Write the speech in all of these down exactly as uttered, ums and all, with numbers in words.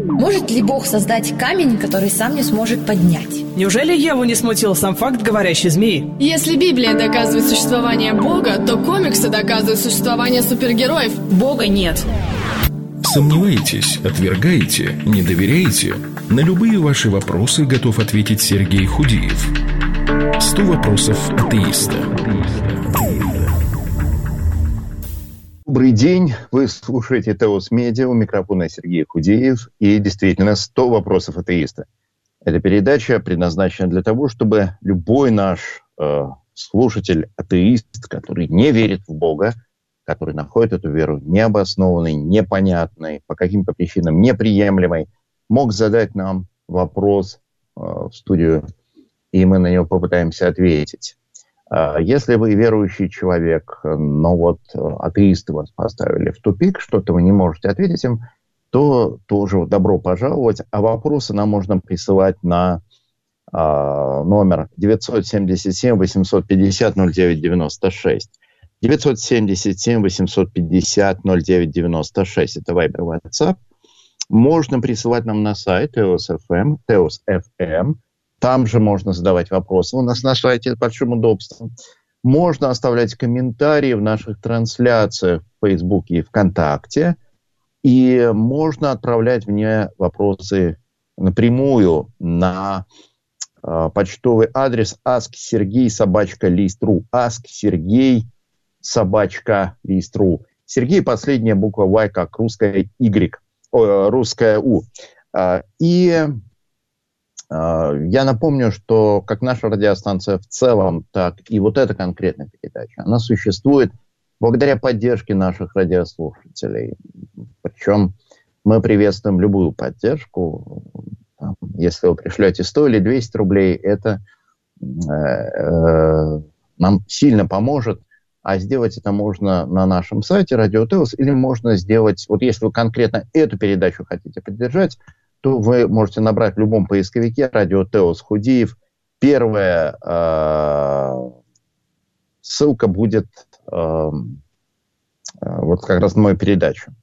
Может ли Бог создать камень, который сам не сможет поднять? Неужели Еву не смутил сам факт говорящей змеи? Если Библия доказывает существование Бога, то комиксы доказывают существование супергероев. Бога нет. Сомневаетесь, отвергаете, не доверяете? На любые ваши вопросы готов ответить Сергей Худиев. сто вопросов атеиста. Добрый день, вы слушаете Теос Медиа, у микрофона Сергей Худеев, и действительно сто вопросов атеиста. Эта передача предназначена для того, чтобы любой наш э, слушатель, атеист, который не верит в Бога, который находит эту веру необоснованной, непонятной, по каким-то причинам неприемлемой, мог задать нам вопрос э, в студию, и мы на него попытаемся ответить. Если вы верующий человек, но вот атеисты вас поставили в тупик, что-то вы не можете ответить им, то тоже добро пожаловать. А вопросы нам можно присылать на э, номер девятьсот семьдесят семь восемьсот пятьдесят ноль девять девяносто шесть. девятьсот семьдесят семь восемьсот пятьдесят ноль девять девяносто шесть. Это Viber, WhatsApp. Можно присылать нам на сайт Теос эф эм, Теос эф эм. Там же можно задавать вопросы. У нас на сайте с большим удобством. Можно оставлять комментарии в наших трансляциях в Фейсбуке и ВКонтакте. И можно отправлять мне вопросы напрямую на э, почтовый адрес ask sergey собака лист точка ру. ask sergey собака лист точка ру. Сергей — последняя буква Y, как русская Y, о, русская U. Э, и... Я напомню, что как наша радиостанция в целом, так и вот эта конкретная передача, она существует благодаря поддержке наших радиослушателей. Причем мы приветствуем любую поддержку. Если вы пришлете сто или двести рублей, это э, э, нам сильно поможет. А сделать это можно на нашем сайте Радио Теос, или можно сделать, вот если вы конкретно эту передачу хотите поддержать, то вы можете набрать в любом поисковике «Радио Теос Худиев». Первая э, ссылка будет э, э, вот как раз на мою передачу.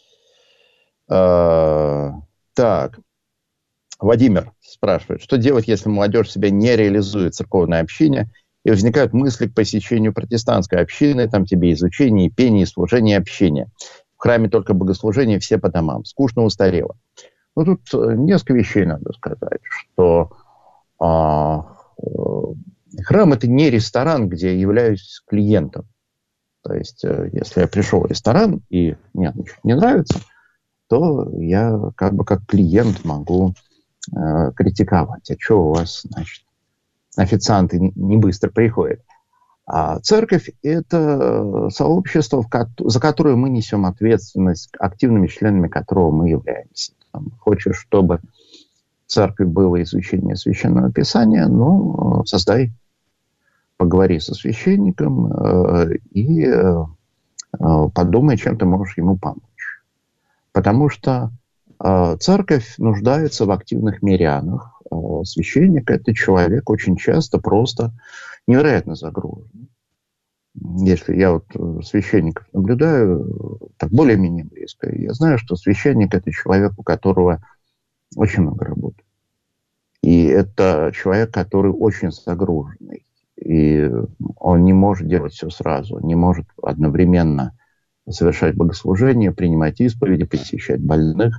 Э, так, Владимир спрашивает, что делать, если молодежь себя не реализует в церковное общение, и возникают мысли к посещению протестантской общины, там тебе изучение, пение, служение, общение. В храме только богослужение, все по домам. Скучно, устарело. Ну, тут несколько вещей надо сказать, что а, храм – это не ресторан, где я являюсь клиентом. То есть, если я пришел в ресторан и мне не нравится, то я как бы как клиент могу э, критиковать. А что у вас, значит, официанты не, не быстро приходят? А церковь – это сообщество, в ко- за которое мы несем ответственность, активными членами которого мы являемся. Хочешь, чтобы в церкви было изучение Священного Писания, ну, создай, поговори со священником э, и э, подумай, чем ты можешь ему помочь. Потому что э, церковь нуждается в активных мирянах. Э, священник – это человек очень часто просто невероятно загруженный. Если я вот священников наблюдаю, так более-менее близко, я знаю, что священник – это человек, у которого очень много работы. И это человек, который очень загруженный. И он не может делать все сразу, не может одновременно совершать богослужение, принимать исповеди, посещать больных,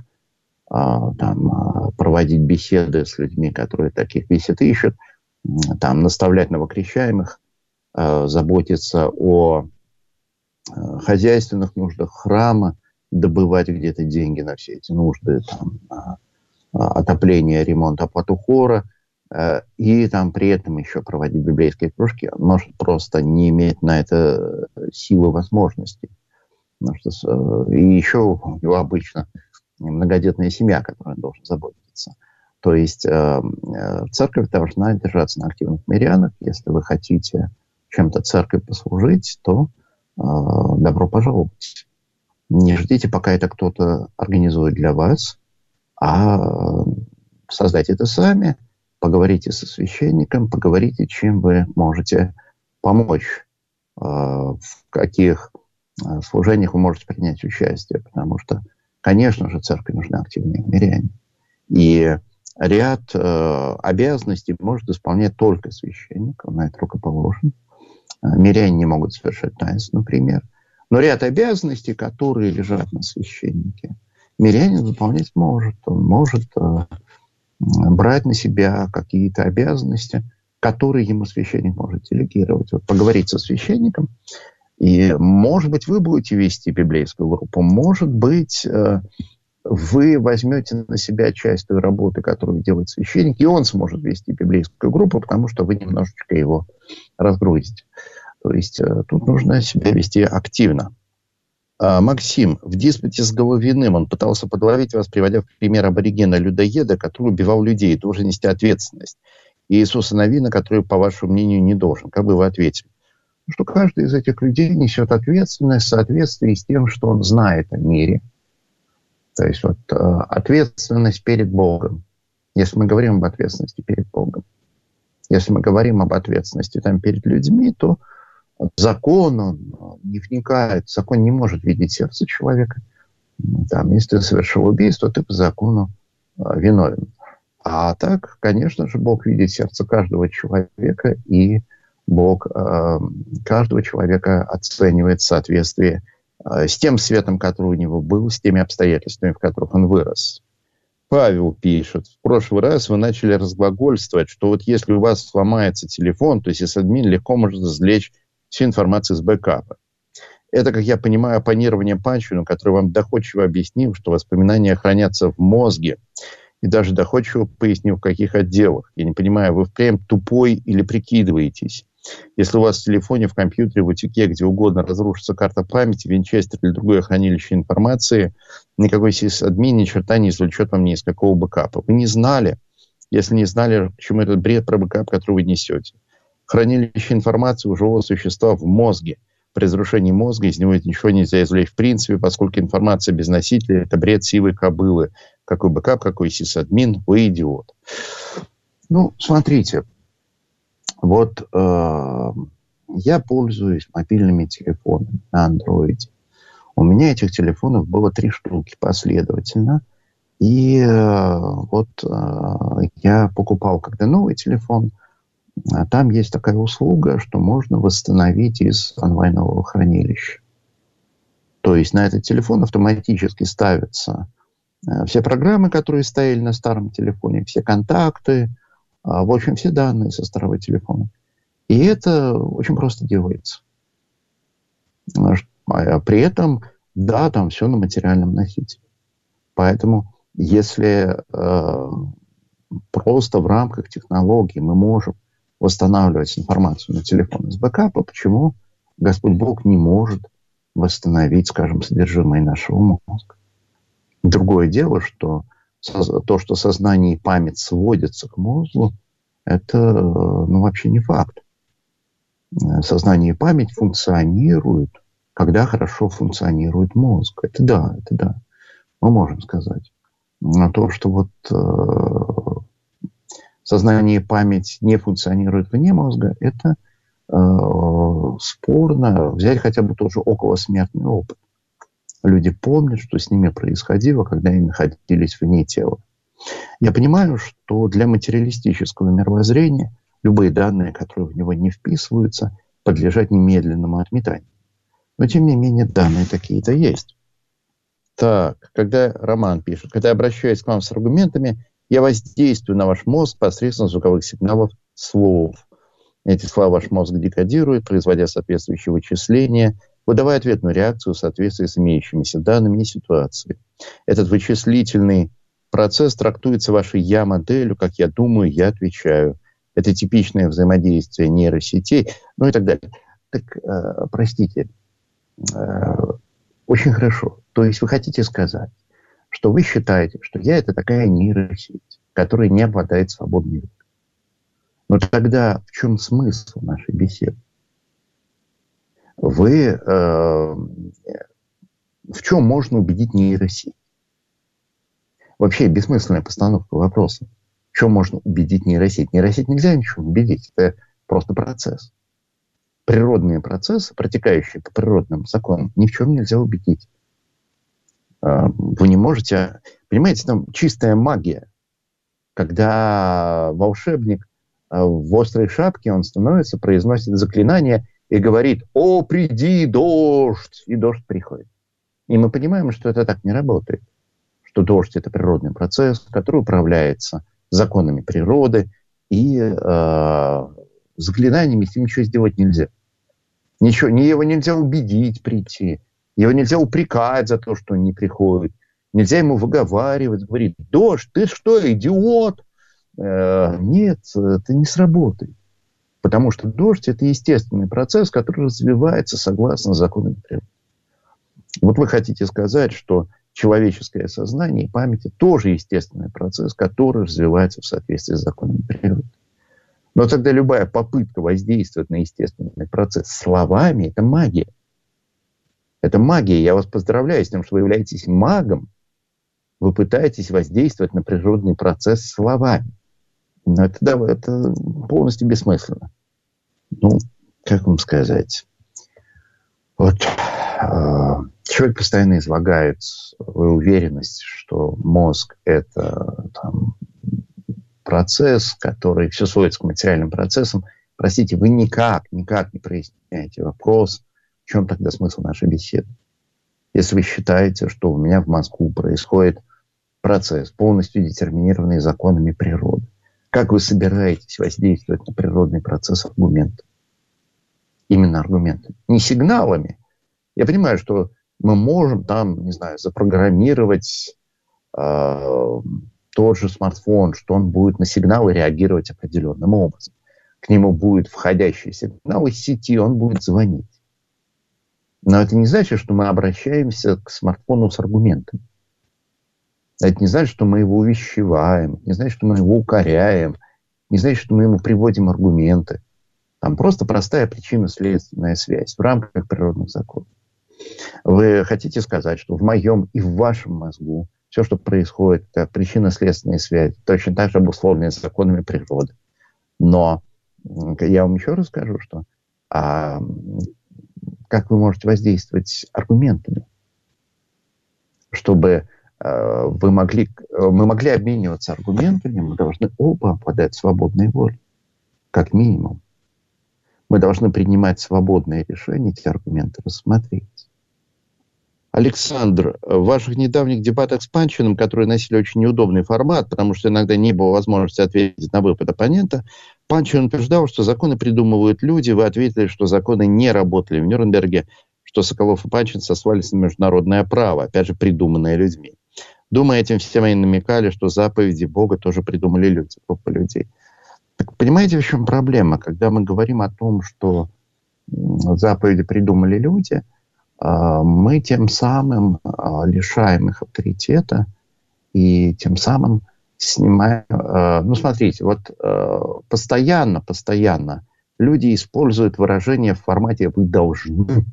там, проводить беседы с людьми, которые таких бесед ищут, там, наставлять новокрещаемых, заботиться о хозяйственных нуждах храма, добывать где-то деньги на все эти нужды, там, отопление, ремонт, оплату хора, и там при этом еще проводить библейские кружки. Он может просто не иметь на это силы, возможностей. Потому что, и еще у него обычно многодетная семья, которой он должен заботиться. То есть церковь должна держаться на активных мирянах. Если вы хотите чем-то церкви послужить, то э, добро пожаловать. Не ждите, пока это кто-то организует для вас, а создайте это сами, поговорите со священником, поговорите, чем вы можете помочь, э, в каких э, служениях вы можете принять участие. Потому что Конечно же, церкви нужны активные миряне. И ряд э, обязанностей может исполнять только священник, он на это рукоположен. Миряне не могут совершать таинств, например. Но ряд обязанностей, которые лежат на священнике, мирянин выполнять может. Он может э, брать на себя какие-то обязанности, которые ему священник может делегировать. Вот поговорить со священником, и, может быть, вы будете вести библейскую группу, может быть, э, вы возьмете на себя часть той работы, которую делает священник, и он сможет вести библейскую группу, потому что вы немножечко его разгрузите. То есть э, тут нужно себя вести активно. А, Максим, в диспуте с Головиным он пытался подловить вас, приводя в пример аборигена-людоеда, который убивал людей и должен нести ответственность. И Иисуса Навина, который, по вашему мнению, не должен. Как бы вы ответили? Что каждый из этих людей несет ответственность в соответствии с тем, что он знает о мире. То есть вот, э, ответственность перед Богом. Если мы говорим об ответственности перед Богом. Если мы говорим об ответственности там, перед людьми, то закон он не вникает. Закон не может видеть сердце человека. Там, если ты совершил убийство, ты по закону э, виновен. А так, конечно же, Бог видит сердце каждого человека, и Бог э, каждого человека оценивает в соответствии э, с тем светом, который у него был, с теми обстоятельствами, в которых он вырос. Павел пишет, в прошлый раз вы начали разглагольствовать, что вот если у вас сломается телефон, то сисадмин легко может извлечь всю информацию с бэкапа. Это, как я понимаю, оппонирование Панчину, который вам доходчиво объяснил, что воспоминания хранятся в мозге, и даже доходчиво пояснил, в каких отделах. Я не понимаю, вы впрямь тупой или прикидываетесь? Если у вас в телефоне, в компьютере, в утюге, где угодно разрушится карта памяти, винчестер или другое хранилище информации, никакой сисадмин ни черта не извлечет вам ни из какого бэкапа. Вы не знали, если не знали, к чему этот бред про бэкап, который вы несете. Хранилище информации у живого существа в мозге. При разрушении мозга из него ничего нельзя извлечь в принципе, поскольку информация без носителя – это бред сивой кобылы. Какой бэкап, какой сисадмин, вы идиот. Ну, смотрите. Вот э, я пользуюсь мобильными телефонами на андроиде. У меня этих телефонов было три штуки последовательно. И э, вот э, я покупал когда новый телефон. А там есть такая услуга, что можно восстановить из онлайнового хранилища. То есть на этот телефон автоматически ставятся э, все программы, которые стояли на старом телефоне, все контакты, в общем, все данные со старого телефона. И это очень просто делается. При этом, да, там все на материальном носителе. Поэтому, если э, просто в рамках технологий мы можем восстанавливать информацию на телефон из бэкапа, почему Господь Бог не может восстановить, скажем, содержимое нашего мозга? Другое дело, что то, что сознание и память сводятся к мозгу, это ну, вообще не факт. Сознание и память функционируют, когда хорошо функционирует мозг. Это да, это да. Мы можем сказать. Но то, что вот э, сознание и память не функционируют вне мозга, это э, спорно. Взять хотя бы тоже околосмертный опыт. Люди помнят, что с ними происходило, когда они находились вне тела. Я понимаю, что для материалистического мировоззрения любые данные, которые в него не вписываются, подлежат немедленному отметанию. Но, тем не менее, данные такие-то есть. Так, когда Роман пишет, когда я обращаюсь к вам с аргументами, я воздействую на ваш мозг посредством звуковых сигналов слов. Эти слова ваш мозг декодирует, производя соответствующие вычисления, выдавая ответную реакцию в соответствии с имеющимися данными и ситуацией. Этот вычислительный процесс трактуется вашей я-моделью, как я думаю, я отвечаю. Это типичное взаимодействие нейросетей, ну и так далее. Так, э, простите, э, очень хорошо. То есть вы хотите сказать, что вы считаете, что я это такая нейросеть, которая не обладает свободной волей. Но тогда в чем смысл нашей беседы? Вы э, в чем можно убедить нейросеть? Вообще бессмысленная постановка вопроса. В чем можно убедить нейросеть? Нейросеть нельзя ничего убедить. Это просто процесс. Природные процессы, протекающие по природным законам, ни в чем нельзя убедить. Вы не можете... Понимаете, там чистая магия. Когда волшебник в острой шапке, он становится, произносит заклинание и говорит: «О, приди, дождь!» И дождь приходит. И мы понимаем, что это так не работает. Что дождь – это природный процесс, который управляется законами природы, и э, заклинаниями с ним ничего сделать нельзя. Ничего, не его нельзя убедить прийти, его нельзя упрекать за то, что он не приходит, нельзя ему выговаривать, говорить: «Дождь, ты что, идиот?» э, Нет, это не сработает. Потому что дождь – это естественный процесс, который развивается согласно законам природы. Вот вы хотите сказать, что человеческое сознание и память – тоже естественный процесс, который развивается в соответствии с законами природы. Но тогда любая попытка воздействовать на естественный процесс словами – это магия. Это магия. Я вас поздравляю с тем, что вы являетесь магом. Вы пытаетесь воздействовать на природный процесс словами. Но это, да, это полностью бессмысленно. Ну, как вам сказать? Вот э, человек постоянно излагает свою уверенность, что мозг – это там, процесс, который все сводится к материальным процессам. Простите, вы никак, никак не проясняете вопрос, в чем тогда смысл нашей беседы. Если вы считаете, что у меня в мозгу происходит процесс, полностью детерминированный законами природы, как вы собираетесь воздействовать на природный процесс аргументом? Именно аргументами, не сигналами. Я понимаю, что мы можем там, не знаю, запрограммировать э, тот же смартфон, что он будет на сигналы реагировать определенным образом. К нему будет входящий сигнал из сети, он будет звонить. Но это не значит, что мы обращаемся к смартфону с аргументами. Это не значит, что мы его увещеваем, не значит, что мы его укоряем, не значит, что мы ему приводим аргументы. Там просто простая причинно-следственная связь в рамках природных законов. Вы хотите сказать, что в моем и в вашем мозгу все, что происходит, это причинно-следственная связь, точно так же обусловленная законами природы. Но я вам еще раз скажу, что а, как вы можете воздействовать аргументами, чтобы а, вы могли, мы могли обмениваться аргументами, мы должны оба обладать свободной волей, как минимум. Мы должны принимать свободные решения, эти аргументы рассмотреть. Александр, в ваших недавних дебатах с Панчиным, которые носили очень неудобный формат, потому что иногда не было возможности ответить на выпад оппонента, Панчин утверждал, что законы придумывают люди. Вы ответили, что законы не работали в Нюрнберге, что Соколов и Панчин сослались на международное право, опять же, придуманное людьми. Думаю, этим всем они намекали, что заповеди Бога тоже придумали люди, группа людей. Так понимаете, в чем проблема? Когда мы говорим о том, что заповеди придумали люди, мы тем самым лишаем их авторитета и тем самым снимаем... Ну, смотрите, вот постоянно, постоянно люди используют выражение в формате «вы должны».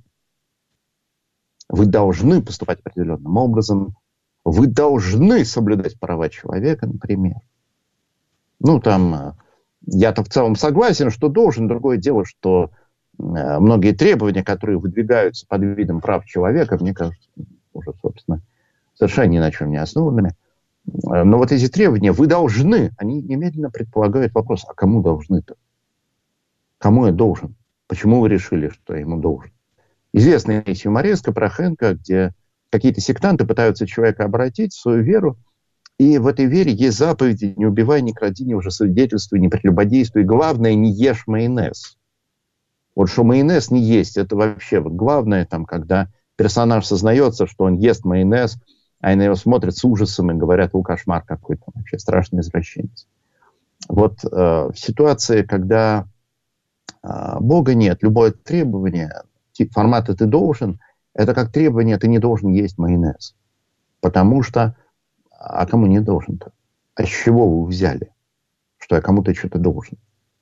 Вы должны поступать определенным образом. Вы должны соблюдать права человека, например. Ну, там... Я-то в целом согласен, что должен. Другое дело, что э, многие требования, которые выдвигаются под видом прав человека, мне кажется, уже, собственно, совершенно ни на чем не основанными. Но вот эти требования «вы должны», они немедленно предполагают вопрос: а кому должны-то? Кому я должен? Почему вы решили, что я ему должен? Известная есть юмореска про Хэнка, где какие-то сектанты пытаются человека обратить в свою веру, и в этой вере есть заповеди: не убивай, не кради, не лжесвидетельствуй, не прелюбодействуй. Главное, не ешь майонез. Вот что майонез не есть, это вообще вот главное, там, когда персонаж сознается, что он ест майонез, а на него смотрят с ужасом и говорят: «О, кошмар какой-то, вообще страшный извращенец». Вот э, в ситуации, когда э, Бога нет, любое требование, тип формата «ты должен», это как требование: ты не должен есть майонез. Потому что а кому не должен-то? А с чего вы взяли, что я кому-то что-то должен?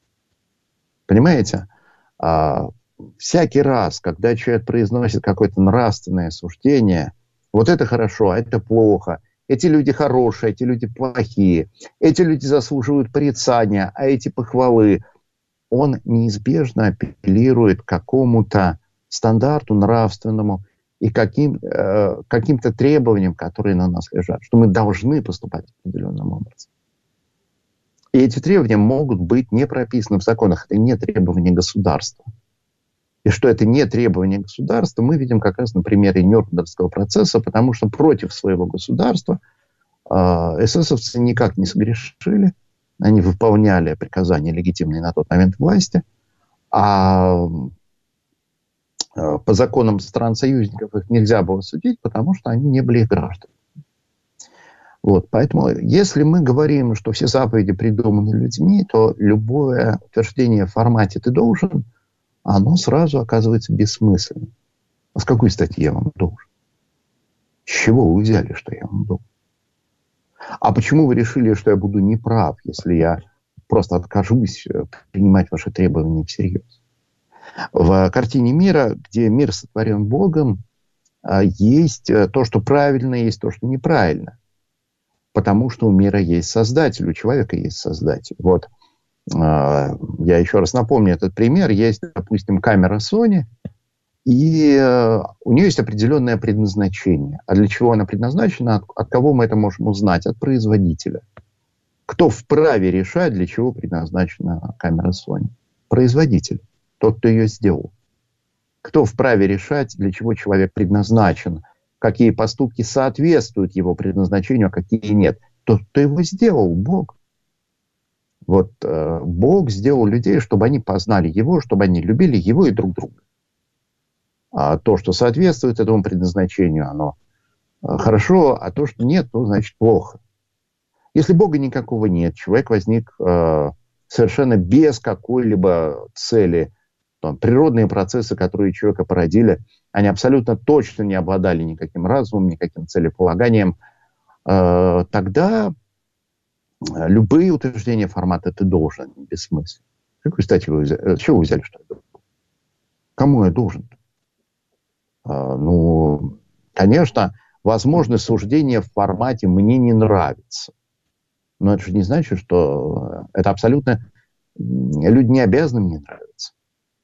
Понимаете? А, всякий раз, когда человек произносит какое-то нравственное суждение, вот это хорошо, а это плохо, эти люди хорошие, эти люди плохие, эти люди заслуживают порицания, а эти похвалы, он неизбежно апеллирует к какому-то стандарту нравственному и каким, э, каким-то требованиям, которые на нас лежат, что мы должны поступать определенным образом. И эти требования могут быть не прописаны в законах. Это не требования государства. И что это не требование государства, мы видим как раз на примере Нюрнбергского процесса, потому что против своего государства э, эсэсовцы никак не согрешили. Они выполняли приказания легитимные на тот момент власти. А э, по законам стран-союзников их нельзя было судить, потому что они не были их гражданами. Вот, поэтому, если мы говорим, что все заповеди придуманы людьми, то любое утверждение в формате «ты должен», оно сразу оказывается бессмысленным. А с какой стати я вам должен? С чего вы взяли, что я вам должен? А почему вы решили, что я буду неправ, если я просто откажусь принимать ваши требования всерьез? В картине мира, где мир сотворен Богом, есть то, что правильно, есть то, что неправильно. Потому что у мира есть Создатель, у человека есть Создатель. Вот э, я еще раз напомню этот пример. Есть, допустим, камера Sony, и э, у нее есть определенное предназначение. А для чего она предназначена? От, от кого мы это можем узнать? От производителя. Кто вправе решать, для чего предназначена камера Sony? Производитель. Тот, кто ее сделал. Кто вправе решать, для чего человек предназначен? Какие поступки соответствуют его предназначению, а какие нет. Тот, кто его сделал, Бог. Вот э, Бог сделал людей, чтобы они познали Его, чтобы они любили Его и друг друга. А то, что соответствует этому предназначению, оно э, хорошо, а то, что нет, то значит плохо. Если Бога никакого нет, человек возник э, совершенно без какой-либо цели. Там, природные процессы, которые человека породили, они абсолютно точно не обладали никаким разумом, никаким целеполаганием. Э, тогда любые утверждения формата «ты должен» бессмысленны. Какой, кстати, вы взяли? Чего вы взяли, что я должен? Кому я должен? Э, ну, конечно, возможно суждение в формате «мне не нравится». Но это же не значит, что это абсолютно... Люди не обязаны мне нравиться.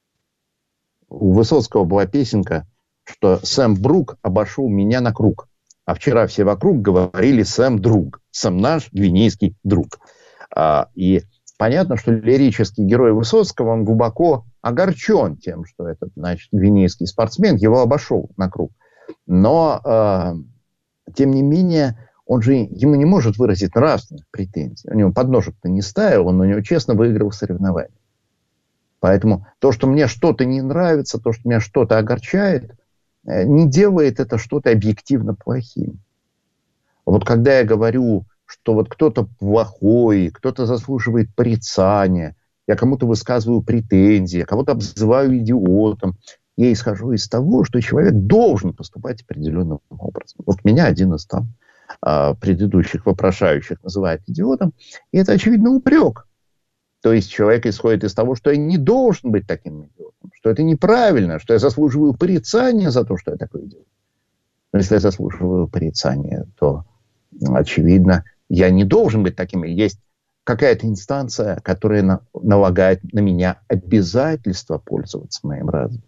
У Высоцкого была песенка, что Сэм Брук обошел меня на круг. А вчера все вокруг говорили «Сэм друг». Сэм наш гвинейский друг. А, и понятно, что лирический герой Высоцкого, он глубоко огорчен тем, что этот, значит, гвинейский спортсмен его обошел на круг. Но, а, тем не менее, он же ему не может выразить нравственных претензий. У него подножек-то не ставил, он у него честно выиграл соревнования. Поэтому то, что мне что-то не нравится, то, что меня что-то огорчает, не делает это что-то объективно плохим. Вот когда я говорю, что вот кто-то плохой, кто-то заслуживает порицания, я кому-то высказываю претензии, я кого-то обзываю идиотом, я исхожу из того, что человек должен поступать определенным образом. Вот меня один из там предыдущих вопрошающих называет идиотом, и это, очевидно, упрек. То есть человек исходит из того, что я не должен быть таким идиотом, что это неправильно, что я заслуживаю порицания за то, что я такой идиот. Но если я заслуживаю порицания, то, очевидно, я не должен быть таким. Есть какая-то инстанция, которая на, налагает на меня обязательство пользоваться моим разумом.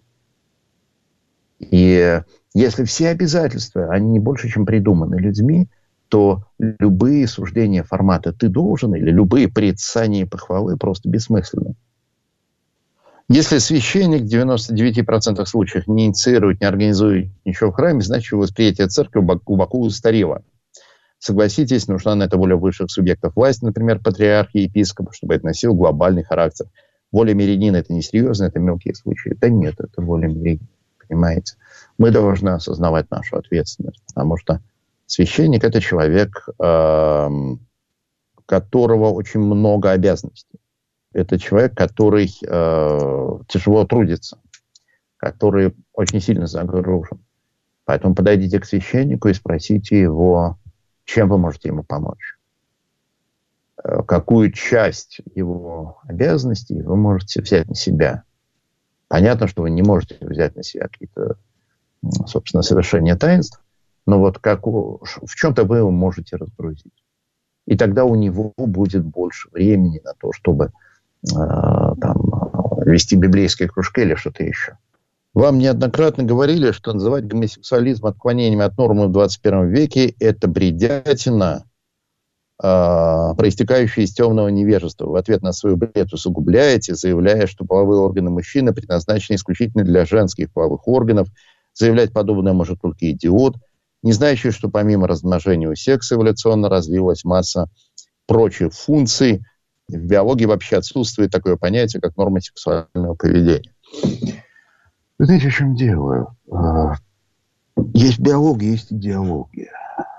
И если все обязательства, они не больше, чем придуманы людьми, то любые суждения формата «ты должен» или любые порицания и похвалы просто бессмысленны. Если священник в девяноста девяти процентах случаев не инициирует, не организует ничего в храме, значит, его восприятие церкви глубоко устарело. Согласитесь, нужна на это воля высших субъектов власти, например, патриарха и епископа, чтобы это носило глобальный характер. Воля мирянина – это несерьезно, это мелкие случаи. Да нет, это воля мирянина, понимаете. Мы должны осознавать нашу ответственность, потому что священник – это человек, э, которого очень много обязанностей. Это человек, который э, тяжело трудится, который очень сильно загружен. Поэтому подойдите к священнику и спросите его, чем вы можете ему помочь. Э, какую часть его обязанностей вы можете взять на себя. Понятно, что вы не можете взять на себя какие-то, собственно, совершения таинств, но вот как у, в чем-то вы его можете разгрузить. И тогда у него будет больше времени на то, чтобы э, там, вести библейские кружки или что-то еще. Вам неоднократно говорили, что называть гомосексуализм отклонением от нормы в двадцать первом веке – это бредятина, э, проистекающая из темного невежества. В ответ на свою бред усугубляете, заявляя, что половые органы мужчины предназначены исключительно для женских половых органов. Заявлять подобное может только идиот, не знающий, что помимо размножения у секса эволюционно развилась масса прочих функций. В биологии вообще отсутствует такое понятие, как норма сексуального поведения. Вы знаете, в чем дело? Есть биология, есть идеология.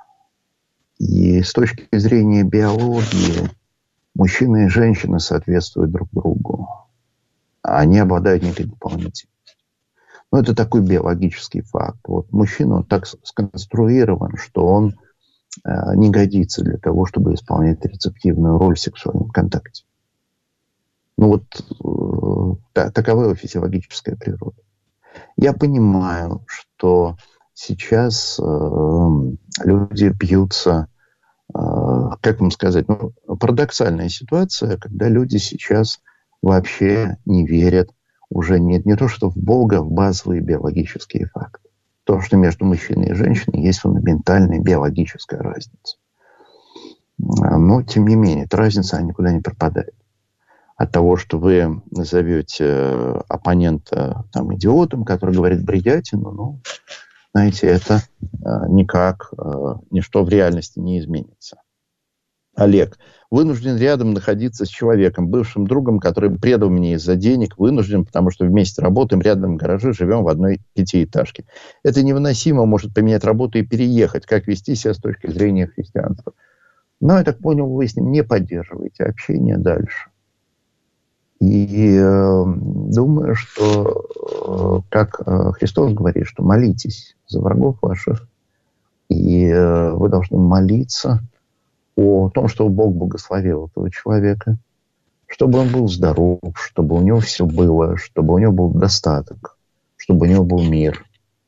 И с точки зрения биологии мужчина и женщина соответствуют друг другу. Они обладают некой дополнительностью. Но это такой биологический факт. Вот мужчина он так сконструирован, что он э, не годится для того, чтобы исполнять рецептивную роль в сексуальном контакте. Ну вот э, та, такова его физиологическая природа. Я понимаю, что сейчас э, люди бьются, э, как вам сказать, ну, парадоксальная ситуация, когда люди сейчас вообще не верят уже нет не то, что в Бога, в базовые биологические факты. То, что между мужчиной и женщиной есть фундаментальная биологическая разница. Но, тем не менее, эта разница она никуда не пропадает. От того, что вы назовете оппонента там, идиотом, который говорит бредятину, ну, знаете, это никак, ничто в реальности не изменится. Олег, вынужден рядом находиться с человеком, бывшим другом, который предал меня из-за денег, вынужден, потому что вместе работаем, рядом в гараже, живем в одной пятиэтажке. Это невыносимо, может поменять работу и переехать. Как вести себя с точки зрения христианства? Но, я так понял, вы с ним не поддерживаете общение дальше. И э, думаю, что, э, как э, Христос говорит, что молитесь за врагов ваших, и э, вы должны молиться о том, чтобы Бог благословил этого человека, чтобы он был здоров, чтобы у него все было, чтобы у него был достаток, чтобы у него был мир.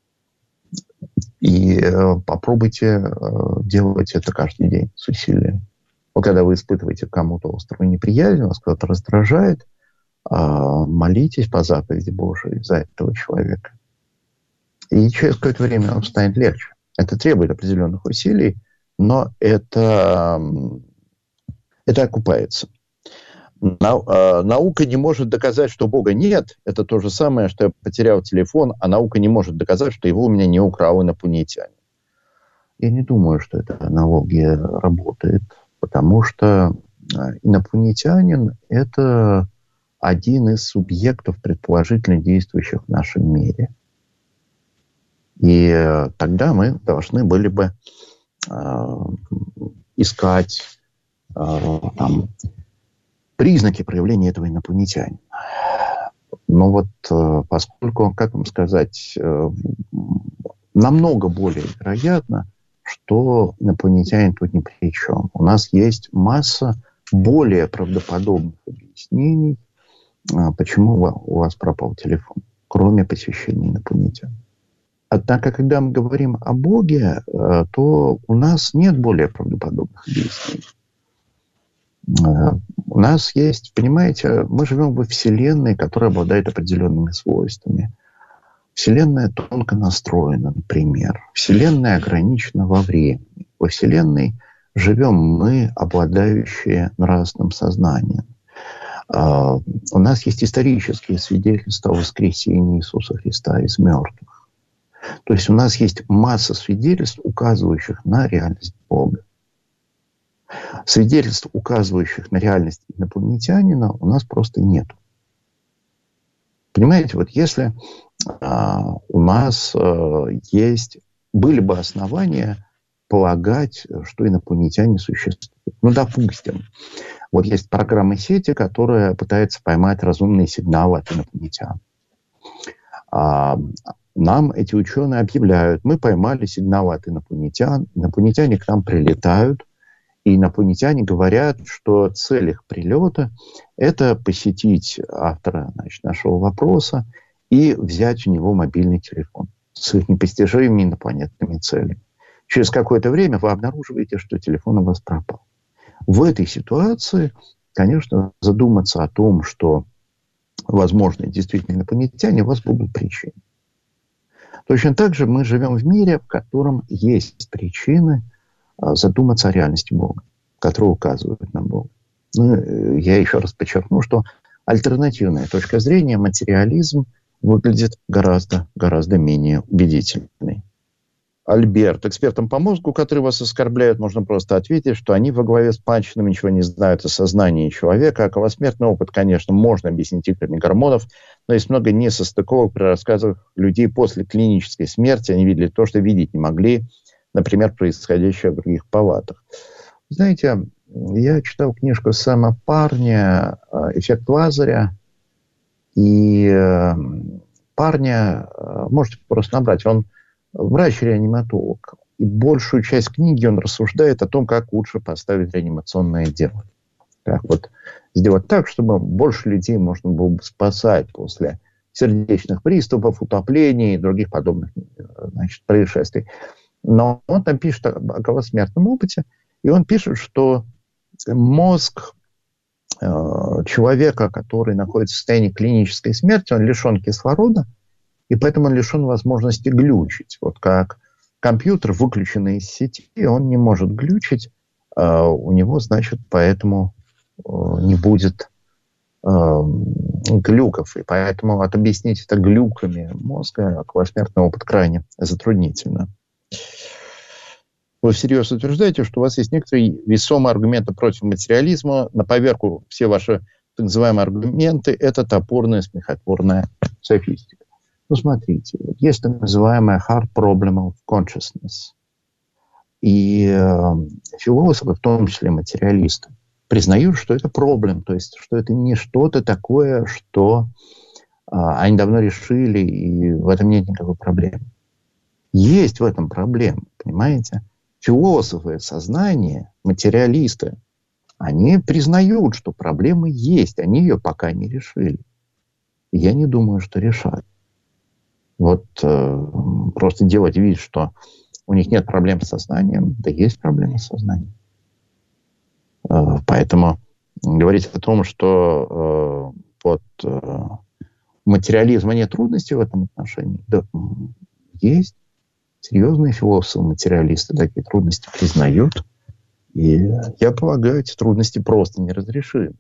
И э, попробуйте э, делать это каждый день с усилием. Вот когда вы испытываете кому-то острую неприязнь, вас кто-то раздражает, э, молитесь по заповеди Божией за этого человека. И через какое-то время вам станет легче. Это требует определенных усилий, но это, это окупается. Наука не может доказать, что Бога нет. Это то же самое, что я потерял телефон, а наука не может доказать, что его у меня не украл инопланетянин. Я не думаю, что эта аналогия работает, потому что инопланетянин – это один из субъектов, предположительно действующих в нашем мире. И тогда мы должны были бы искать там, признаки проявления этого инопланетянина. Но вот поскольку, как вам сказать, намного более вероятно, что инопланетянин тут ни при чем. У нас есть масса более правдоподобных объяснений, почему у вас пропал телефон, кроме посещения инопланетян. Однако, когда мы говорим о Боге, то у нас нет более правдоподобных объяснений. У нас есть, понимаете, мы живем во Вселенной, которая обладает определенными свойствами. Вселенная тонко настроена, например. Вселенная ограничена во времени. Во Вселенной живем мы, обладающие нравственным сознанием. У нас есть исторические свидетельства о воскресении Иисуса Христа из мертвых. То есть у нас есть масса свидетельств, указывающих на реальность Бога. Свидетельств, указывающих на реальность инопланетянина, у нас просто нет. Понимаете, вот если а, у нас а, есть, были бы основания полагать, что инопланетяне существуют. Ну, допустим, вот есть программа сети, которая пытается поймать разумные сигналы от инопланетян. А, Нам эти ученые объявляют, мы поймали сигналы от инопланетян, инопланетяне к нам прилетают, и инопланетяне говорят, что цель их прилета – это посетить автора, значит, нашего вопроса и взять у него мобильный телефон с их непостижимыми инопланетными целями. Через какое-то время вы обнаруживаете, что телефон у вас пропал. В этой ситуации, конечно, задуматься о том, что, возможно, действительно инопланетяне, у вас будут причины. Точно так же мы живем в мире, в котором есть причины задуматься о реальности Бога, которые указывают на Бога. Ну, я еще раз подчеркну, что альтернативная точка зрения, материализм, выглядит гораздо, гораздо менее убедительной. Альберт, экспертам по мозгу, которые вас оскорбляют, можно просто ответить, что они во главе с Панчиным ничего не знают о сознании человека. А околосмертный опыт, конечно, можно объяснить играми гормонов, но есть много несостыковок при рассказах людей после клинической смерти. Они видели то, что видеть не могли, например, происходящее в других палатах. Знаете, я читал книжку Сэма Парня «Эффект Лазаря», и Парня можете просто набрать. Он врач-реаниматолог. И большую часть книги он рассуждает о том, как лучше поставить реанимационное дело. Как вот сделать так, чтобы больше людей можно было бы спасать после сердечных приступов, утоплений и других подобных, значит, происшествий. Но он там пишет о околосмертном опыте, и он пишет, что мозг э, человека, который находится в состоянии клинической смерти, он лишен кислорода, и поэтому он лишен возможности глючить. Вот как компьютер, выключенный из сети, он не может глючить, э, у него, значит, поэтому э, не будет э, глюков. И поэтому от объяснить это глюками мозга околосмертный опыт крайне затруднительно. Вы всерьез утверждаете, что у вас есть некоторые весомые аргументы против материализма. На поверку все ваши так называемые аргументы – это топорная, смехотворная софистика. Ну, смотрите, есть так называемая hard problem of consciousness. И э, философы, в том числе материалисты, признают, что это проблем, то есть, что это не что-то такое, что э, они давно решили, и в этом нет никакой проблемы. Есть в этом проблема, понимаете? Философы сознания, материалисты, они признают, что проблема есть, они ее пока не решили. И я не думаю, что решат. Вот э, просто делать вид, что у них нет проблем с сознанием, да есть проблемы с сознанием. Э, поэтому говорить о том, что э, вот, э, у материализма нет трудностей в этом отношении, да, есть. Серьезные философы-материалисты такие трудности признают. И я полагаю, эти трудности просто неразрешимы.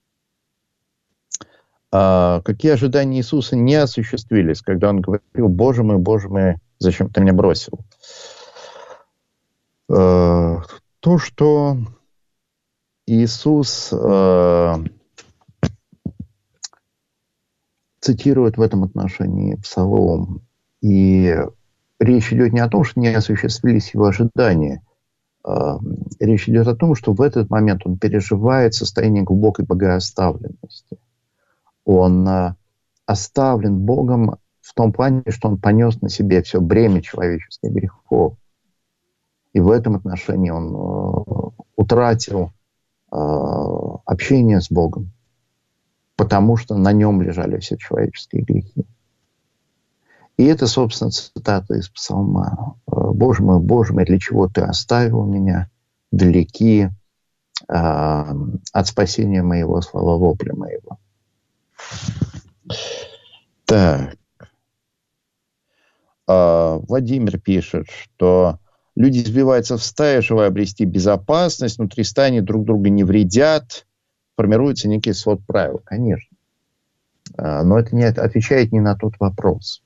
А какие ожидания Иисуса не осуществились, когда он говорил: «Боже мой, Боже мой, зачем ты меня бросил?» А, то, что Иисус а, цитирует в этом отношении Псалом, и речь идет не о том, что не осуществились его ожидания. Речь идет о том, что в этот момент он переживает состояние глубокой богооставленности. Он оставлен Богом в том плане, что он понес на себе все бремя человеческих грехов. И в этом отношении он утратил общение с Богом, потому что на нем лежали все человеческие грехи. И это, собственно, цитата из Псалма. «Боже мой, Боже мой, для чего ты оставил меня далеки э, от спасения моего, слова вопля моего». Так. Э, Владимир пишет, что люди сбиваются в стаи, желая обрести безопасность, внутри стаи друг друга не вредят, формируется некий свод правил. Конечно. Э, но это не отвечает ни на тот вопрос.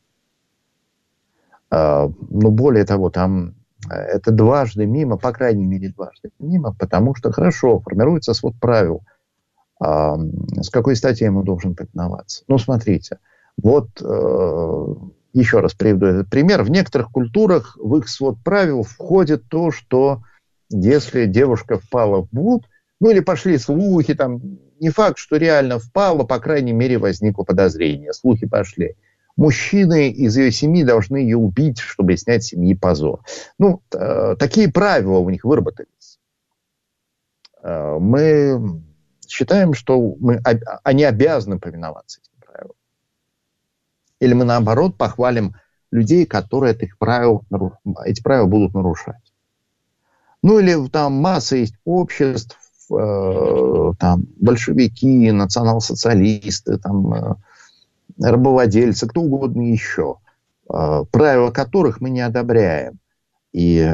Uh, но более того, там uh, это дважды мимо, по крайней мере, дважды мимо, потому что, хорошо, формируется свод правил. Uh, с какой стати я ему должен повиноваться? Ну, смотрите, вот uh, еще раз приведу этот пример. В некоторых культурах в их свод правил входит то, что если девушка впала в блуд, ну или пошли слухи, там, не факт, что реально впала, по крайней мере, возникло подозрение, слухи пошли. Мужчины из ее семьи должны ее убить, чтобы снять с семьи позор. Ну, э, такие правила у них выработались. Э, мы считаем, что мы, об, они обязаны повиноваться этим правилам. Или мы, наоборот, похвалим людей, которые этих правил, эти правила будут нарушать. Ну, или там масса есть обществ, э, там, большевики, национал-социалисты, там... Э, рабовладельцы, кто угодно еще. правила которых мы не одобряем. И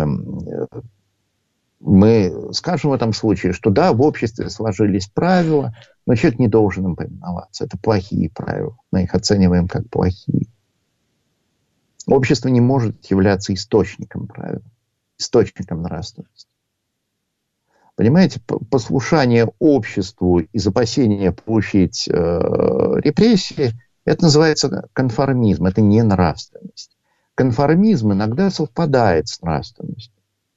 мы скажем в этом случае, что да, в обществе сложились правила, но человек не должен им повиноваться. Это плохие правила. Мы их оцениваем как плохие. Общество не может являться источником правил, источником нравственности. Понимаете, послушание обществу из опасения получить э, репрессии, это называется конформизм, это не нравственность. Конформизм иногда совпадает с нравственностью.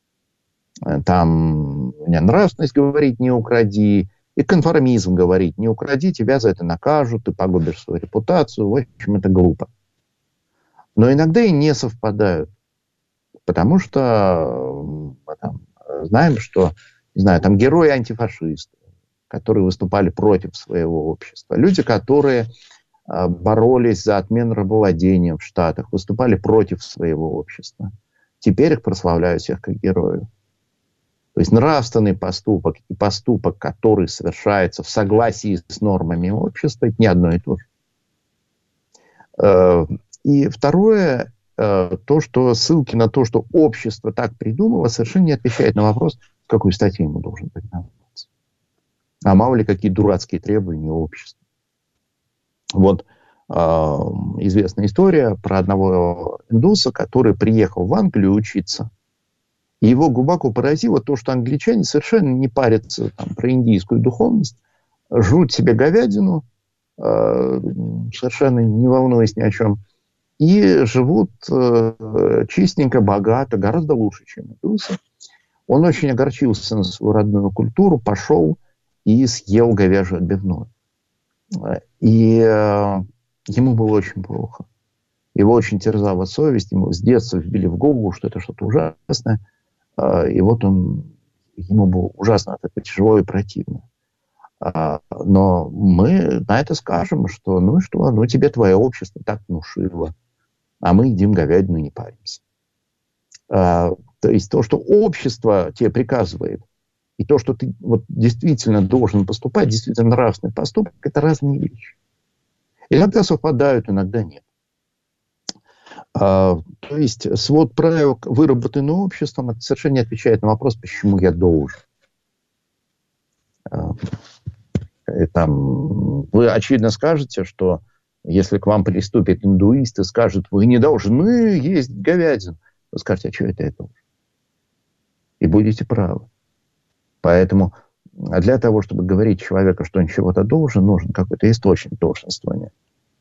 Там не нравственность говорит «не укради», и конформизм говорит «не укради, тебя за это накажут, ты погубишь свою репутацию». В общем, это глупо. Но иногда и не совпадают. Потому что мы там знаем, что, не знаю, там герои-антифашисты, которые выступали против своего общества. Люди, которые боролись за отмену рабовладения в Штатах, выступали против своего общества. Теперь их прославляют всех как героев. То есть нравственный поступок и поступок, который совершается в согласии с нормами общества, это не одно и то же. И второе, то, что ссылки на то, что общество так придумало, совершенно не отвечает на вопрос, в какой статье ему должен повиноваться. А мало ли какие дурацкие требования общества. Вот э, известная история про одного индуса, который приехал в Англию учиться. И его глубоко поразило то, что англичане совершенно не парятся там, про индийскую духовность, жрут себе говядину, э, совершенно не волнуясь ни о чем, и живут э, чистенько, богато, гораздо лучше, чем индусы. Он очень огорчился на свою родную культуру, пошел и съел говяжье отбивное. И э, ему было очень плохо. Его очень терзала совесть, ему с детства вбили в голову, что это что-то ужасное. Э, и вот он, ему было ужасно от этого, тяжело и противно. Э, но мы на это скажем, что ну и что, ну тебе твое общество так внушило, а мы едим говядину и не паримся. Э, то есть то, что общество тебе приказывает, и то, что ты вот, действительно должен поступать, действительно нравственный поступок, это разные вещи. Иногда совпадают, иногда нет. А, то есть свод правил, выработанный обществом, это совершенно не отвечает на вопрос, почему я должен. А, и там, вы, очевидно, скажете, что если к вам приступит индуист и скажет, вы не должны есть говядину, вы скажете, а что это я должен? И будете правы. Поэтому для того, чтобы говорить человеку, что он чего-то должен, нужен какой-то источник долженствования.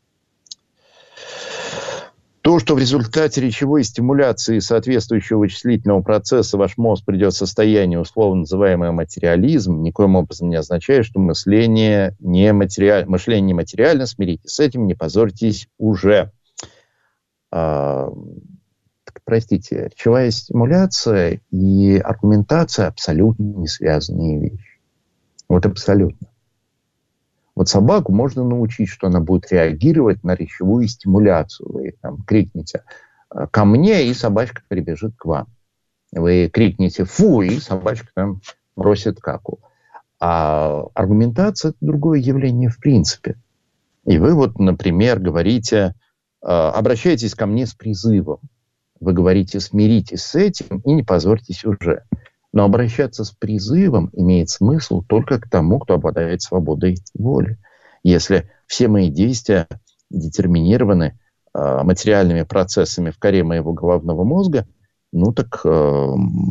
То, что в результате речевой стимуляции соответствующего вычислительного процесса ваш мозг придет в состояние, условно называемый материализм, никоим образом не означает, что мышление не материально, мышление не материально, смиритесь с этим, не позорьтесь уже. А, Простите, речевая стимуляция и аргументация абсолютно не связанные вещи. Вот абсолютно. Вот собаку можно научить, что она будет реагировать на речевую стимуляцию. Вы там крикнете ко мне, и собачка прибежит к вам. Вы крикнете фу, и собачка там бросит каку. А аргументация – это другое явление в принципе. И вы вот, например, говорите, обращайтесь ко мне с призывом. Вы говорите, смиритесь с этим и не позорьтесь уже. Но обращаться с призывом имеет смысл только к тому, кто обладает свободой воли. Если все мои действия детерминированы э, материальными процессами в коре моего головного мозга, ну так э,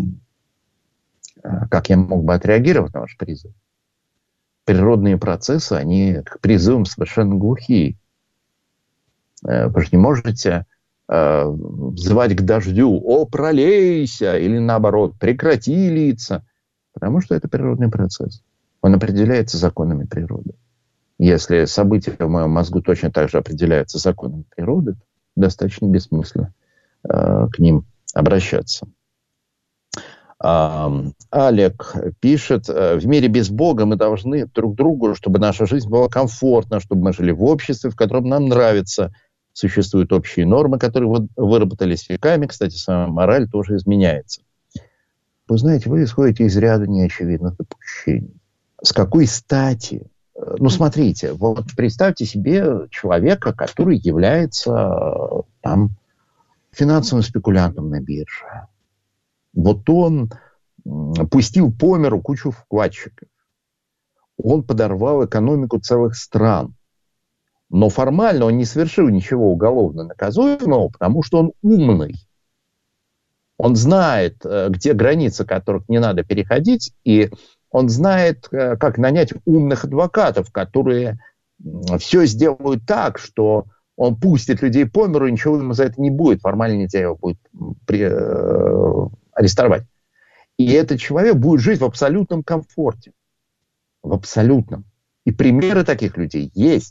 как я мог бы отреагировать на ваш призыв? Природные процессы, они к призывам совершенно глухие. Э, вы же не можете взывать к дождю, о, пролейся, или наоборот, прекрати литься, потому что это природный процесс. Он определяется законами природы. Если события в моем мозгу точно так же определяются законами природы, достаточно бессмысленно э, к ним обращаться. Э, Олег пишет, в мире без Бога мы должны друг другу, чтобы наша жизнь была комфортна, чтобы мы жили в обществе, в котором нам нравится. Существуют общие нормы, которые выработались веками. Кстати, сама мораль тоже изменяется. Вы знаете, вы исходите из ряда неочевидных допущений. С какой стати? Ну, смотрите, вот представьте себе человека, который является там финансовым спекулянтом на бирже. Вот он пустил по миру кучу вкладчиков. Он подорвал экономику целых стран. Но формально он не совершил ничего уголовно наказуемого, потому что он умный. Он знает, где границы, которых не надо переходить, и он знает, как нанять умных адвокатов, которые все сделают так, что он пустит людей по миру, и ничего ему за это не будет. Формально нельзя его будет при, э, арестовать. И этот человек будет жить в абсолютном комфорте. В абсолютном. И примеры таких людей есть.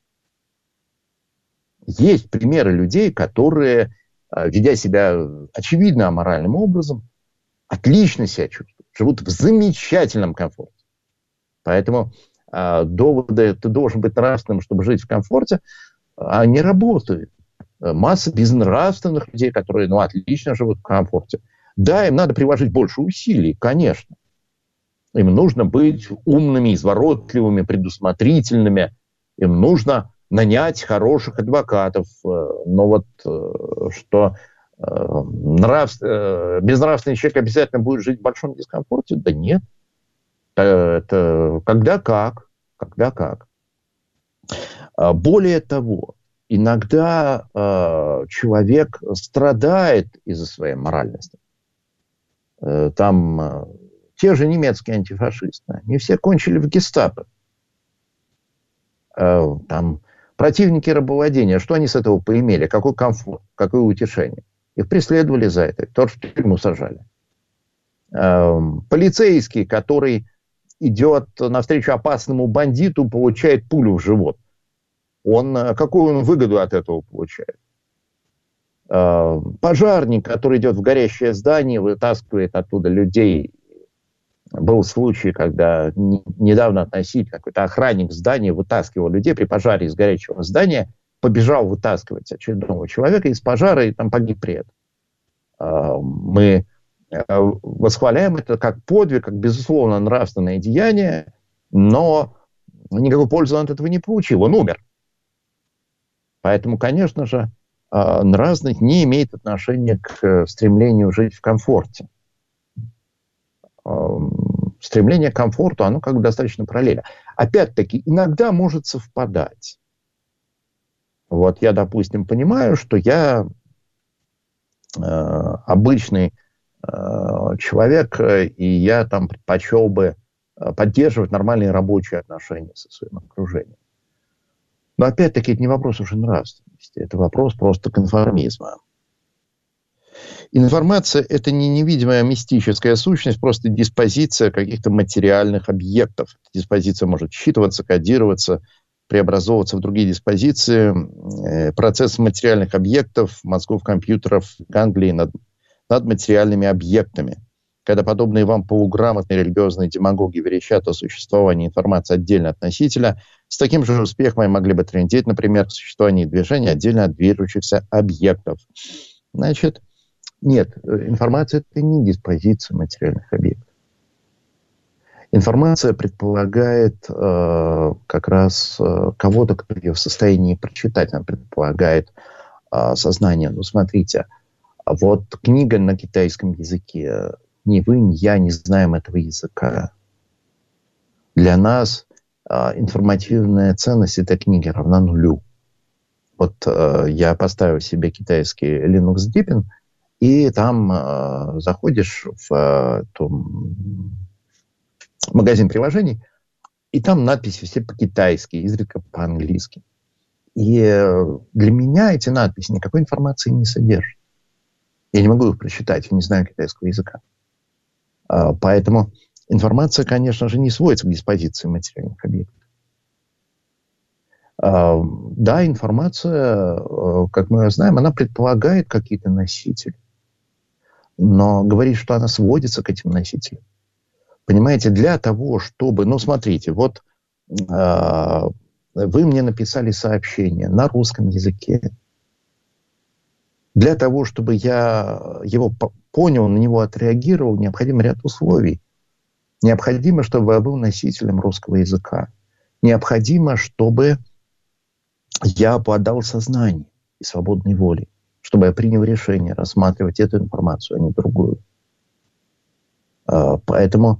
Есть примеры людей, которые, ведя себя очевидно аморальным образом, отлично себя чувствуют, живут в замечательном комфорте. Поэтому э, доводы «ты должен быть нравственным, чтобы жить в комфорте», они работают. Масса безнравственных людей, которые ну, отлично живут в комфорте. Да, им надо приложить больше усилий, конечно. Им нужно быть умными, изворотливыми, предусмотрительными. Им нужно нанять хороших адвокатов. Но вот что нрав... безнравственный человек обязательно будет жить в большом дискомфорте? Да нет. Это когда как. Когда как. Более того, иногда э, человек страдает из-за своей моральности. Э, там э, те же немецкие антифашисты, они все кончили в гестапо. Э, там противники рабовладения, что они с этого поимели? Какой комфорт, какое утешение? Их преследовали за это, тоже в тюрьму сажали. Э, полицейский, который идет навстречу опасному бандиту, получает пулю в живот. Он, какую он выгоду от этого получает? Пожарник, который идет в горящее здание, вытаскивает оттуда людей. Был случай, когда недавно относительно какой-то охранник здания вытаскивал людей при пожаре из горящего здания, побежал вытаскивать очередного человека из пожара и там погиб при этом. Мы восхваляем это как подвиг, как безусловно нравственное деяние, но никакой пользы он от этого не получил, он умер. Поэтому, конечно же, нравственность не имеет отношения к стремлению жить в комфорте. Стремление к комфорту, оно как бы достаточно параллельно. Опять-таки, иногда может совпадать. Вот я, допустим, понимаю, что я э, обычный э, человек, и я там предпочел бы поддерживать нормальные рабочие отношения со своим окружением. Но опять-таки это не вопрос уже нравственности, это вопрос просто конформизма. Информация – это не невидимая мистическая сущность, просто диспозиция каких-то материальных объектов. Диспозиция может считываться, кодироваться, преобразовываться в другие диспозиции. Процесс материальных объектов, мозгов компьютеров, ганглии над, над материальными объектами. Когда подобные вам полуграмотные религиозные демагоги верещат о существовании информации отдельно от носителя, с таким же успехом они могли бы трындеть, например, о существовании движения отдельно от движущихся объектов. Значит, нет, информация – это не диспозиция материальных объектов. Информация предполагает э, как раз э, кого-то, кто ее в состоянии прочитать. Она предполагает э, сознание. Ну, смотрите, вот книга на китайском языке. Ни вы, ни я не знаем этого языка. Для нас э, информативная ценность этой книги равна нулю. Вот э, я поставил себе китайский Linux Deepin, и там э, заходишь в э, том, магазин приложений, и там надписи все по-китайски, изредка по-английски. И э, для меня эти надписи никакой информации не содержат. Я не могу их прочитать, я не знаю китайского языка. Э, поэтому информация, конечно же, не сводится к диспозиции материальных объектов. Э, да, информация, э, как мы ее знаем, она предполагает какие-то носители. Но говорить, что она сводится к этим носителям. Понимаете, для того, чтобы... Ну, смотрите, вот э, вы мне написали сообщение на русском языке. Для того, чтобы я его понял, на него отреагировал, необходим ряд условий. Необходимо, чтобы я был носителем русского языка. Необходимо, чтобы я обладал сознанием и свободной волей. Чтобы чтобы я принял решение рассматривать эту информацию, а не другую. Поэтому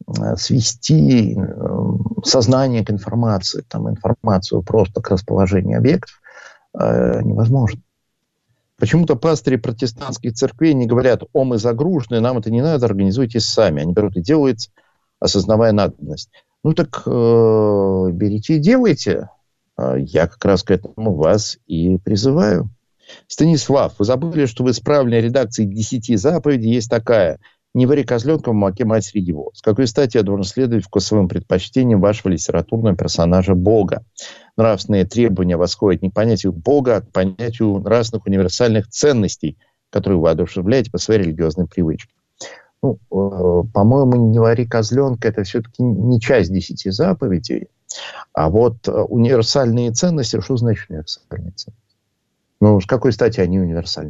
свести сознание к информации, там, информацию просто к расположению объектов невозможно. Почему-то пастыри протестантских церквей не говорят: «О, мы загружены, нам это не надо, организуйтесь сами». Они берут и делают, осознавая надобность. Ну так э, берите и делайте. Я как раз к этому вас и призываю. Станислав, вы забыли, что в исправленной редакции десяти заповедей есть такая: «Не вари козленка в молоке матери его». С какой стати я должен следовать вкусовым предпочтениям вашего литературного персонажа Бога? Нравственные требования восходят не к понятию Бога, а к понятию нравственных универсальных ценностей, которые вы воодушевляете по своей религиозной привычке. Ну, э, по-моему, «Не вари козленка» — это все-таки не часть десяти заповедей. А вот универсальные ценности, что значит универсальные ценности? Ну, с какой стати они универсальны?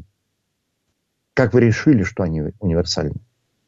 Как вы решили, что они универсальны?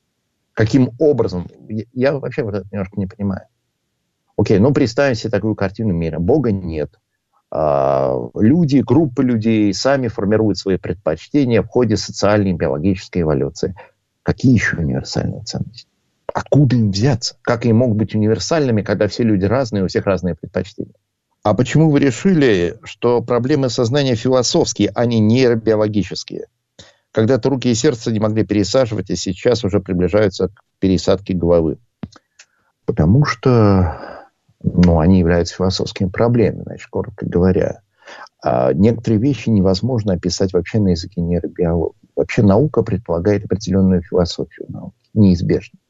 Каким образом? Я вообще вот это немножко не понимаю. Окей, ну представим себе такую картину мира. Бога нет. А, люди, группы людей сами формируют свои предпочтения в ходе социальной и биологической эволюции. Какие еще универсальные ценности? Откуда им взяться? Как они могут быть универсальными, когда все люди разные, у всех разные предпочтения? А почему вы решили, что проблемы сознания философские, а не нейробиологические? Когда-то руки и сердце не могли пересаживать, а сейчас уже приближаются к пересадке головы. Потому что ну, они являются философскими проблемами, значит, коротко говоря. А некоторые вещи невозможно описать вообще на языке нейробиологии. Вообще наука предполагает определенную философию науки. Неизбежно.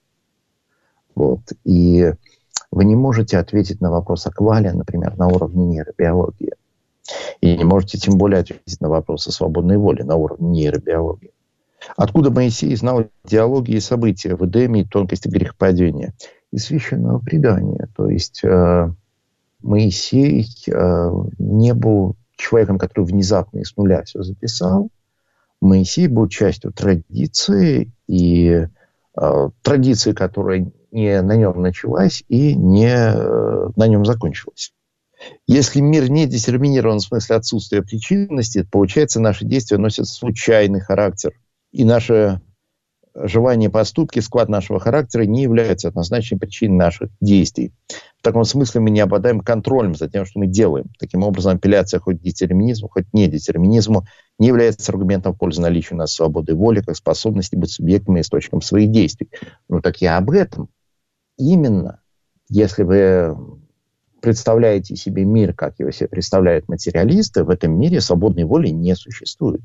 Вот. И вы не можете ответить на вопрос о квале, например, на уровне нейробиологии. И не можете тем более ответить на вопрос о свободной воле на уровне нейробиологии. Откуда Моисей знал диалоги и события в Эдеме и тонкости грехопадения? Из священного предания. То есть э, Моисей э, не был человеком, который внезапно и с нуля все записал. Моисей был частью традиции, и э, традиции, которая не на нем началась и не э, на нем закончилась. Если мир не детерминирован в смысле отсутствия причинности, получается, наши действия носят случайный характер. И наши желания, поступки, склад нашего характера не являются однозначной причиной наших действий. В таком смысле мы не обладаем контролем за тем, что мы делаем. Таким образом, апелляция хоть к детерминизму, хоть не детерминизму не является аргументом в пользу наличия у нас свободы воли, как способности быть субъектом и источником своих действий. Ну так я об этом. Именно, если вы представляете себе мир, как его себе представляют материалисты, в этом мире свободной воли не существует.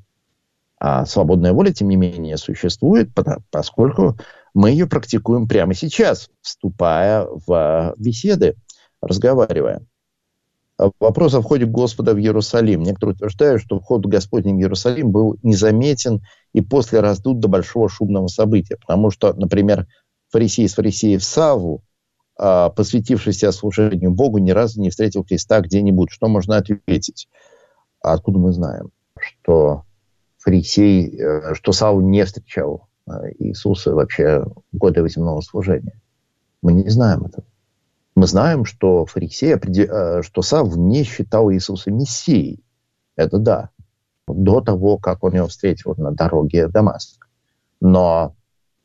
А свободная воля, тем не менее, существует, поскольку мы ее практикуем прямо сейчас, вступая в беседы, разговаривая. Вопрос о входе Господа в Иерусалим. Некоторые утверждают, что вход Господень в Иерусалим был незаметен и после раздут до большого шумного события. Потому что, например, фарисей из фарисеев Савву, посвятившийся служению Богу, ни разу не встретил Христа где-нибудь. Что можно ответить? А откуда мы знаем, что фарисей, что Савл не встречал Иисуса вообще в годы его земного служения? Мы не знаем этого. Мы знаем, что фарисей, что Савл не считал Иисуса Мессией. Это да. До того, как он его встретил на дороге в Дамаск. Но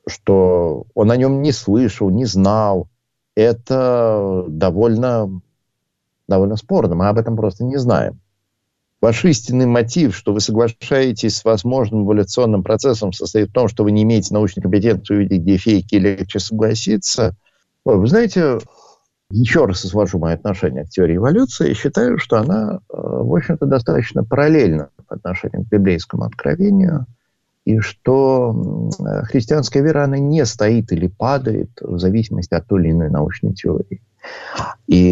что он о нем не слышал, не знал, это довольно, довольно спорно. Мы об этом просто не знаем. Ваш истинный мотив, что вы соглашаетесь с возможным эволюционным процессом, состоит в том, что вы не имеете научной компетенции увидеть, где фейки, и легче согласиться. Ой, вы знаете, еще раз изложу мое отношение к теории эволюции. Я считаю, что она, в общем-то, достаточно параллельна по отношению к библейскому откровению. И что христианская вера, она не стоит или падает в зависимости от той или иной научной теории. И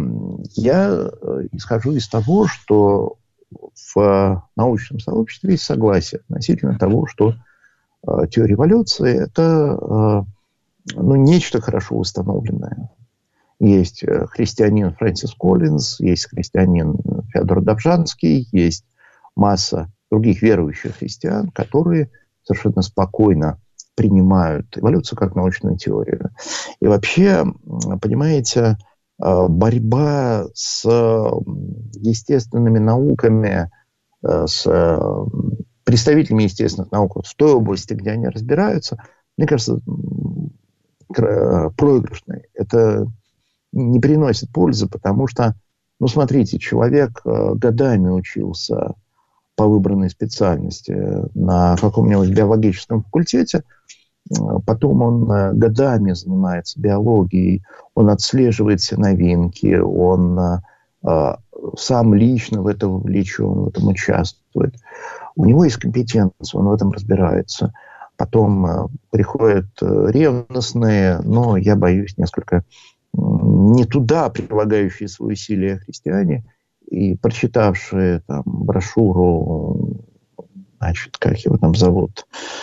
я исхожу из того, что в научном сообществе есть согласие относительно того, что теория эволюции – это ну, нечто хорошо установленное. Есть христианин Фрэнсис Коллинз, есть христианин Феодор Добжанский, есть масса других верующих христиан, которые совершенно спокойно принимают эволюцию как научную теорию. И вообще, понимаете, борьба с естественными науками, с представителями естественных наук вот в той области, где они разбираются, мне кажется, проигрышной. Это не приносит пользы, потому что, ну, смотрите, человек годами учился по выбранной специальности на каком-нибудь биологическом факультете, потом он годами занимается биологией, он отслеживает все новинки, он сам лично в это вовлечен, в этом участвует. У него есть компетенция, он в этом разбирается. Потом приходят ревностные, но, я боюсь, несколько не туда прилагающие свои усилия христиане, и прочитавшие там брошюру, значит, как его там зовут,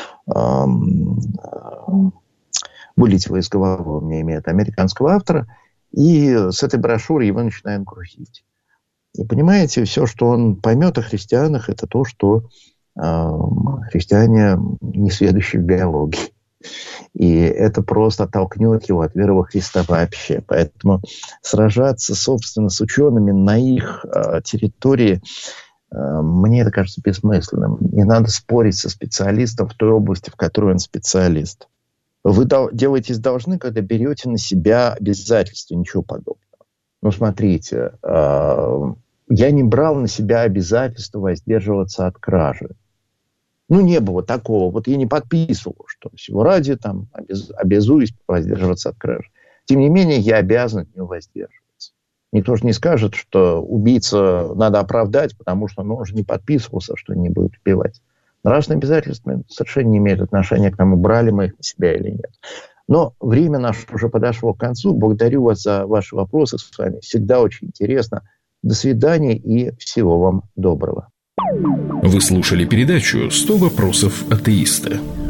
«Вылетело из головы», у меня имеет американского автора, и с этой брошюрой его начинают грузить. И понимаете, все, что он поймет о христианах, это то, что э, христиане не сведущие в биологии. И это просто оттолкнет его от веры во Христа вообще. Поэтому сражаться, собственно, с учеными на их э, территории, э, мне это кажется бессмысленным. Не надо спорить со специалистом в той области, в которой он специалист. Вы дол- делаетесь должны, когда берете на себя обязательства, ничего подобного. Ну, смотрите, э, я не брал на себя обязательство воздерживаться от кражи. Ну, не было такого. Вот я не подписывал, что всего ради там обяз... обязуюсь воздерживаться от кражи. Тем не менее, я обязан от нее воздерживаться. Никто же не скажет, что убийца надо оправдать, потому что ну, он же не подписывался, что не будет убивать. Нравственные обязательства совершенно не имеют отношения к тому, брали мы их на себя или нет. Но время наше уже подошло к концу. Благодарю вас за ваши вопросы с вами. Всегда очень интересно. До свидания и всего вам доброго. Вы слушали передачу «сто вопросов атеиста».